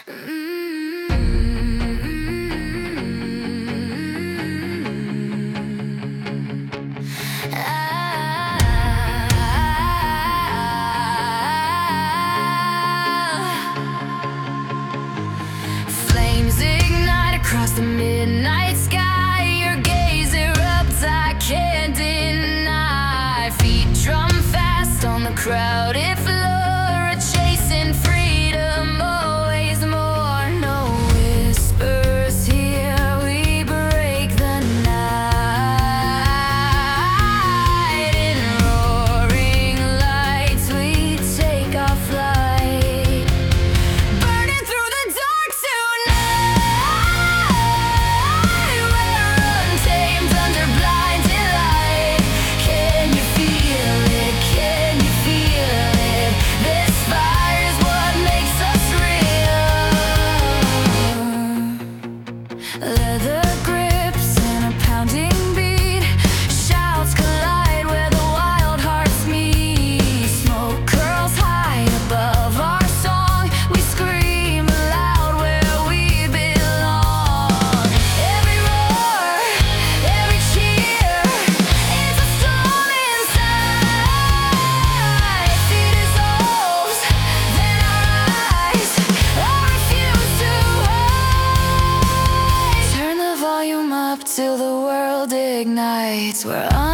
Flames ignite across the midnight sky. Your gaze erupts, I can't deny. Feet drum fast on the crowded floor, chasing freedom, always more. No whispers here, we break the night. In roaring lights, we take our flight, burning through the dark tonight. We're untamed under blinding light. Can you feel it? Can you feel it? This fire is what makes us real. Leather grips and a pounding beat. Shouts collide where the wild hearts meet. Smoke curls high above our song. We scream aloud where we belong. Every roar, every cheer, it's a storm inside. Fear dissolves, then our eyes, I refuse to hide. Turn the volume up till the world ignites. We're